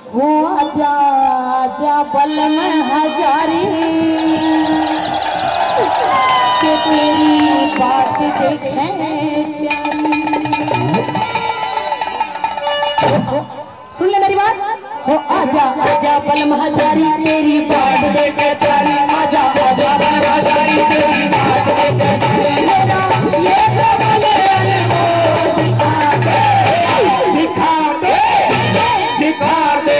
वो आजा आजा बल में हजारी के तेरी बात देखे प्यारी। सुन ले मेरी बात। हो आजा आजा बल में हजारी तेरी बात देखे प्यारी। आजा आजा बल में हजारी तेरी बात देखे प्यारी। मेरा ये दिखा दे दिखा दे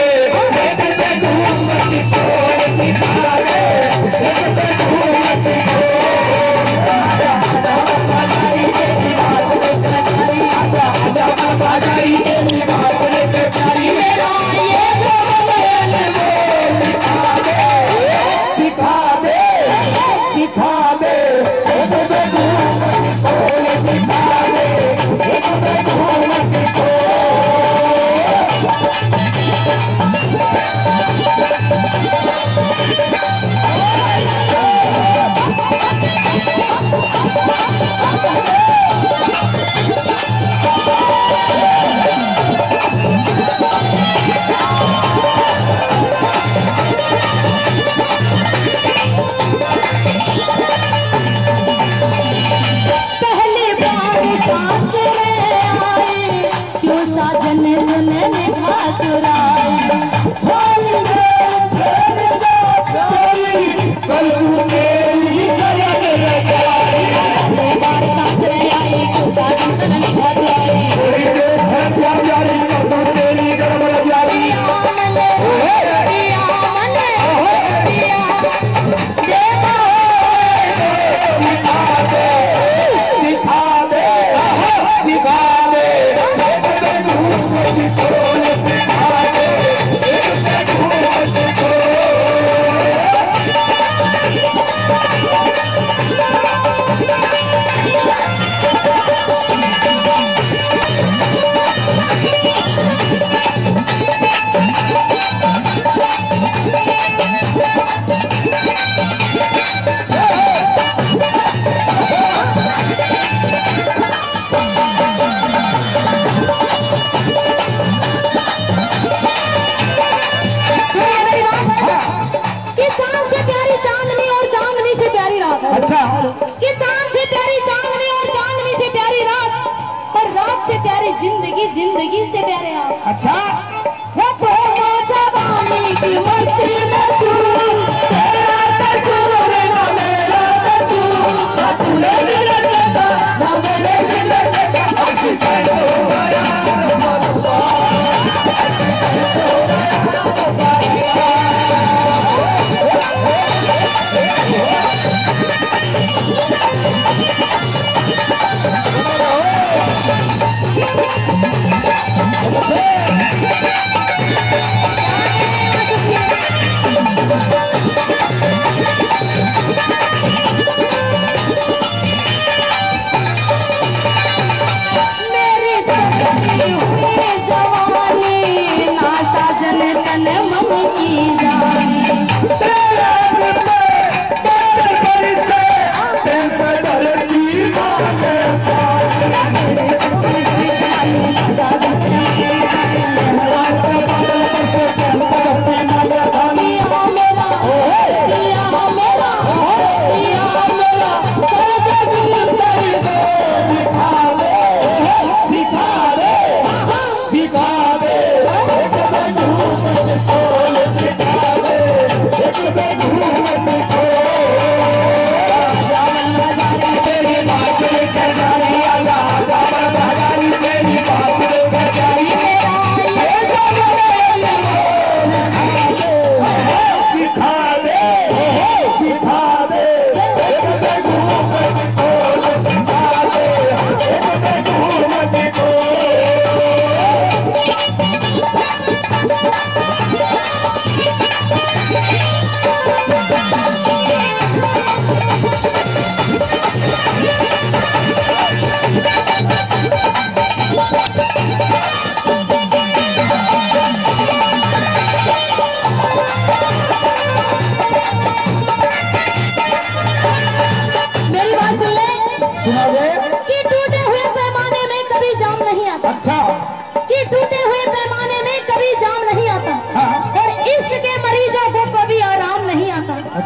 अच्छा कि चांद से प्यारी चांदनी और चांदनी से प्यारी रात, पर रात से प्यारी जिंदगी, जिंदगी से प्यारे आप। अच्छा वो तो जवानी की मस्ती में चूर, तेरा कसूर ना मेरा कसूर, ना तूने दिल का ना मैंने जिंदगी का आशिक हो गया। Baby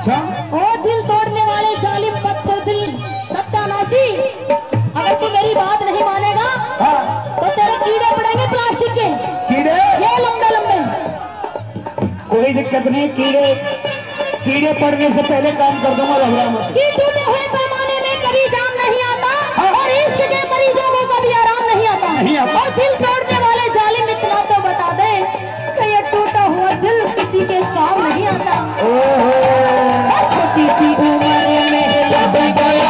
अच्छा ओ दिल तोड़ने वाले जालिम पत्थर दिल सत्यानाशी, अगर तू मेरी बात नहीं मानेगा तो तेरे कीड़े पड़ेंगे प्लास्टिक के, कीड़े ये लंबे लंबे। कोई दिक्कत नहीं, कीड़े पड़ने से पहले काम कर दूंगा, घबरा मत। कि टूटे हुए पैमाने में कभी जान नहीं आता और इश्क के मरीजों को कभी आराम नहीं आता। और दिल तोड़ने वाले जालिम इतना तो बता दे कि ये टूटा हुआ दिल किसी के काम नहीं आता। छोटी सी उम्र में लग गया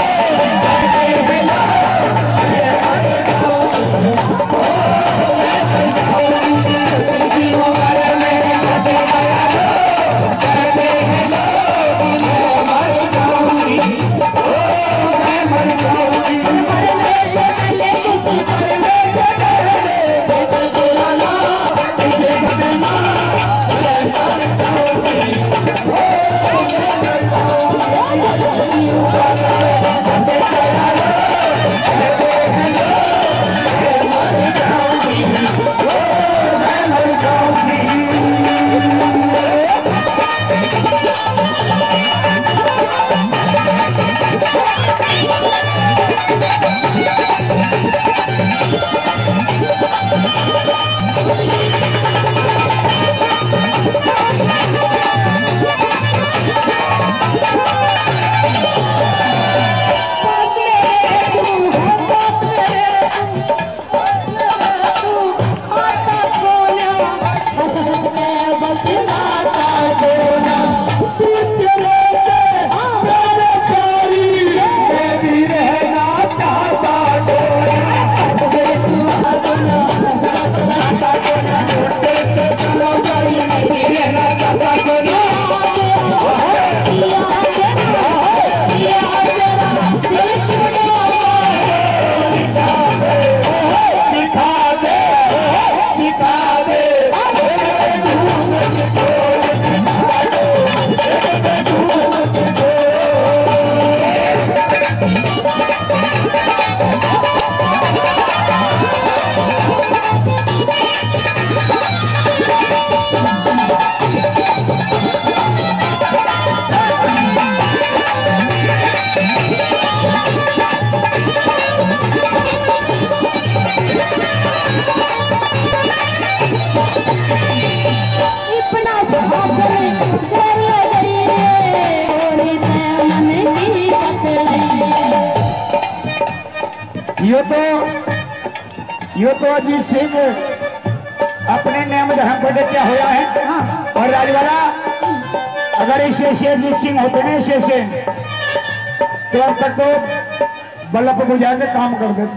यो तो अजीत सिंह अपने नियम धर्म पर क्या होया है। और राजवाला अगर ऐसे अजीत सिंह होते ना ऐसे तो अब तक तो बल्लभ बुझा के काम कर देते।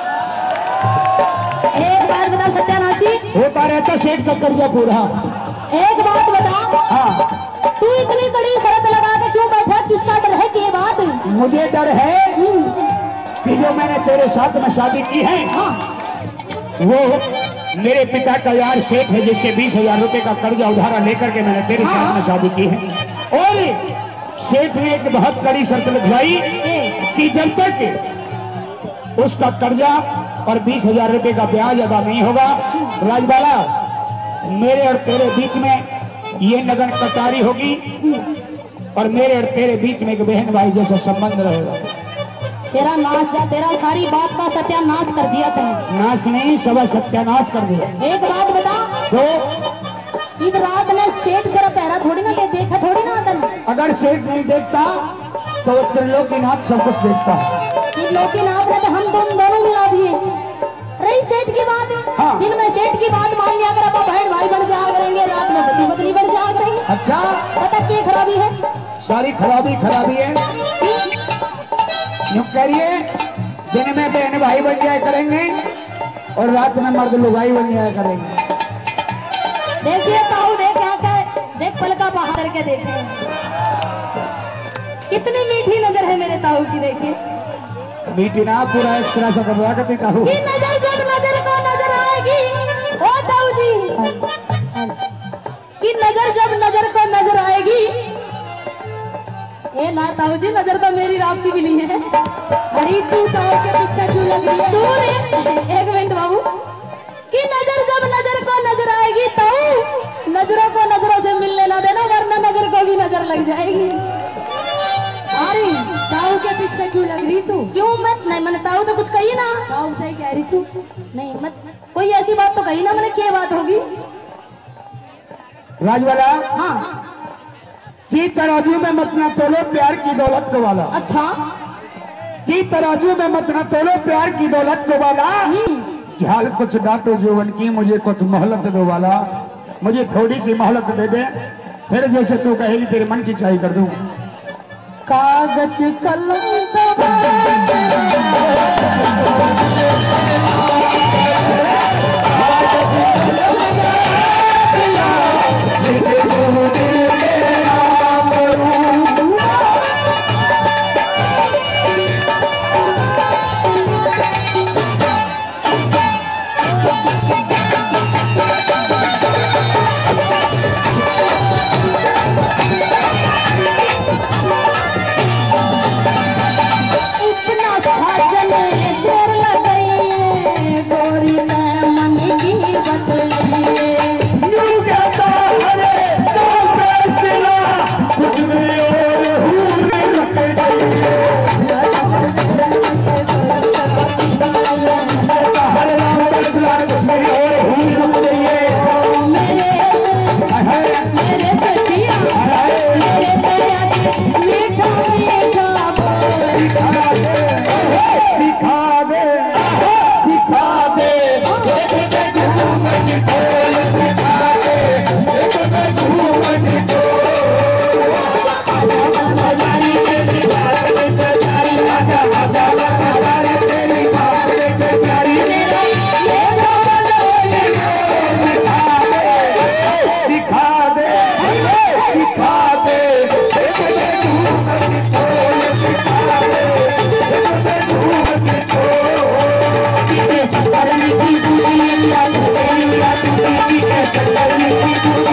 एक बात बता सत्यानाशी, होता रहता सेठ का कर्जा पूरा। एक बात बता, हाँ तू इतनी बड़ी शर्त लगा के क्यों बैठा, किसका डर है? की बात मुझे डर है कि जो मैंने तेरे साथ में शादी की है वो मेरे पिता का यार सेठ है जिससे 20,000 रुपए का कर्जा उधारा लेकर के मैंने तेरे साथ में शादी की है। और सेठ ने एक बहुत कड़ी शर्त लिखवाई कि जब तक उसका कर्जा और 20,000 रुपए का ब्याज अदा नहीं होगा, राजबाला मेरे और तेरे बीच में ये लगन कटारी होगी और मेरे और तेरे बीच में एक बहन भाई जैसा संबंध रहेगा। तेरा नाश जा, तेरा सारी बात का सत्यानाश कर दिया तूने। नाश नहीं, सब सत्यानाश कर दिया। एक बात बता, तो ईद रात में सेठ तेरा पहरा थोड़ी ना देखा, थोड़ी ना आता। अगर सेठ नहीं देखता तो त्रिलोकीनाथ सब कुछ देखता। त्रिलोकीनाथ ने तो हम दोनों मिला दिए। रही सेठ की बात, हाँ। दिन में सेठ की बात मान लिया कर, बहन भाई बन जाया करेंगे, रात में पति पत्नी बन जाया करेंगे। अच्छा पता क्या खराबी है? सारी खराबी है। यूं करिए, दिन में बहन भाई बन जाया करेंगे और रात में मर्द लुगाई बन जाया करेंगे। देखिए ताऊ, देख यहाँ का, देख पलका बाहर करके देखे, कितनी मीठी नजर है मेरे ताऊ की। देखिए मीठी ना, पूरा एक्सरा सा करवा करती ताऊ। नजर जब नजर को नजर आएगी ओ ताऊ जी, कि नजर जब नजर को नजर आएगी, ए ना ताऊ जी, नजर तो मेरी राम की मिली है। अरे तू ताऊ के पीछे क्यों लग रही है? दूर है, एक मिनट बाबू, कि नजर जब नजर को नजर आएगी ताऊ, नजरों को नजरों से मिलने ना देना, वरना नजर को भी नजर नजर लग जाएगी। अरे ताऊ के पीछे क्यों लग रही तू? क्यों मत नहीं, मैंने ताऊ तो कुछ कही ना। ताऊ से कह रही तू? नहीं मत, कोई ऐसी बात तो कही ना मैंने, क्या बात होगी? राजवाला हाँ की तराजू में मत ना तोलो प्यार की दौलत को वाला। अच्छा की तराजू में मत ना तोलो प्यार की दौलत को वाला। झाल कुछ डांटो जोवन की, मुझे कुछ मोहलत दो वाला। मुझे थोड़ी सी मोहलत दे दे, फिर जैसे तू कहेगी तेरे मन की चाय कर दूं। कागज कलम करने की